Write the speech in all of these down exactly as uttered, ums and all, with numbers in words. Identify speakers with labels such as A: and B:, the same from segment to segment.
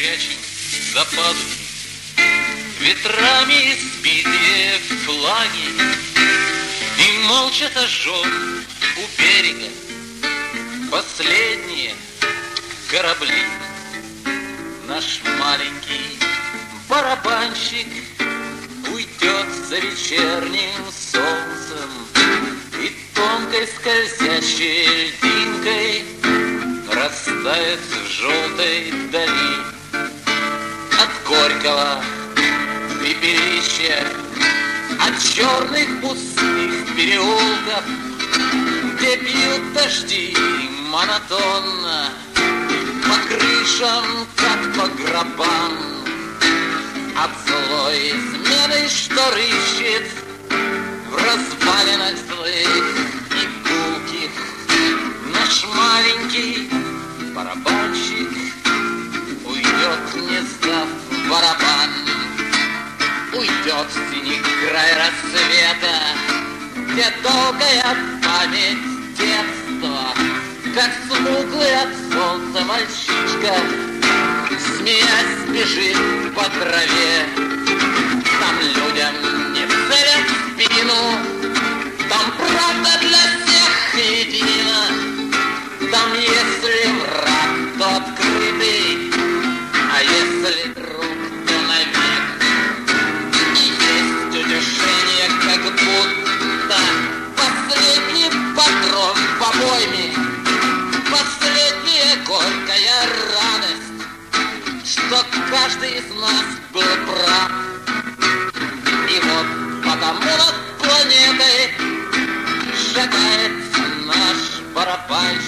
A: прячем за пазухи ветрами избитые флаги и молча сожжем у берега последние корабли. Наш маленький барабанщик уйдет за вечерним солнцем и тонкой скользящей льдинкой растает в желтой дали. От горького пепелища, от черных пустых переулков, где бьют дожди монотонно по крышам, как по гробам, от злой измены, что рыщет в развалинах злых и гулких. Наш маленький барабанщик уйдет, не сдав барабан, уйдет в синий край рассвета, где долгая память детства, как смуглый от солнца мальчишка, смеясь, бежит по траве. Там людям не целят в спину, там правда для всех едина. Там если враг, то открытый, а если друг, то навек. И есть утешение, как будто последний патрон в обойме, последняя горькая радость, что каждый из нас был прав. И вот потому над планетой шагает наш барабанщик.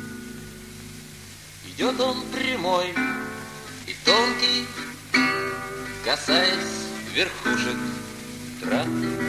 A: Идет он прямой и тонкий, касаясь верхушек трав.